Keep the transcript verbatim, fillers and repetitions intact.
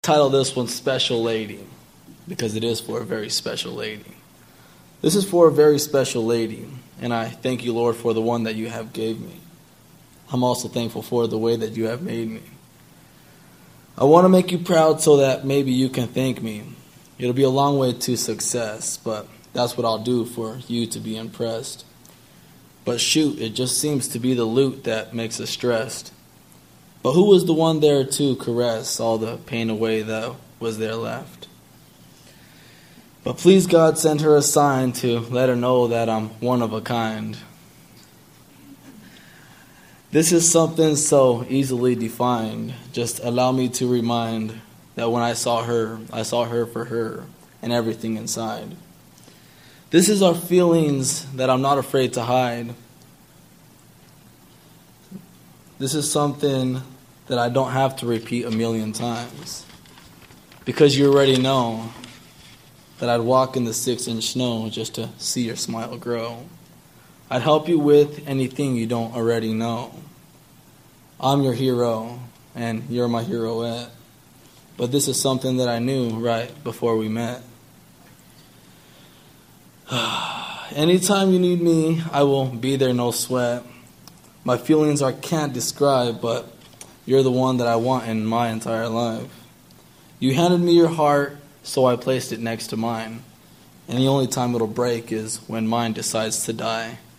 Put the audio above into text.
Title this one Special Lady, because it is for a very special lady. This is for a very special lady, and I thank you, Lord, for the one that you have gave me. I'm also thankful for the way that you have made me. I want to make you proud so that maybe you can thank me. It'll be a long way to success, but that's what I'll do for you to be impressed. But shoot, it just seems to be the loot that makes us stressed. But who was the one there to caress all the pain away that was there left? But please, God, send her a sign to let her know that I'm one of a kind. This is something so easily defined. Just allow me to remind that when I saw her, I saw her for her and everything inside. This is our feelings that I'm not afraid to hide. This is something that I don't have to repeat a million times, because you already know that I'd walk in the six-inch snow just to see your smile grow. I'd help you with anything you don't already know. I'm your hero, and you're my heroette. But this is something that I knew right before we met. Anytime you need me, I will be there, no sweat. My feelings I can't describe, but you're the one that I want in my entire life. You handed me your heart, so I placed it next to mine. And the only time it'll break is when mine decides to die.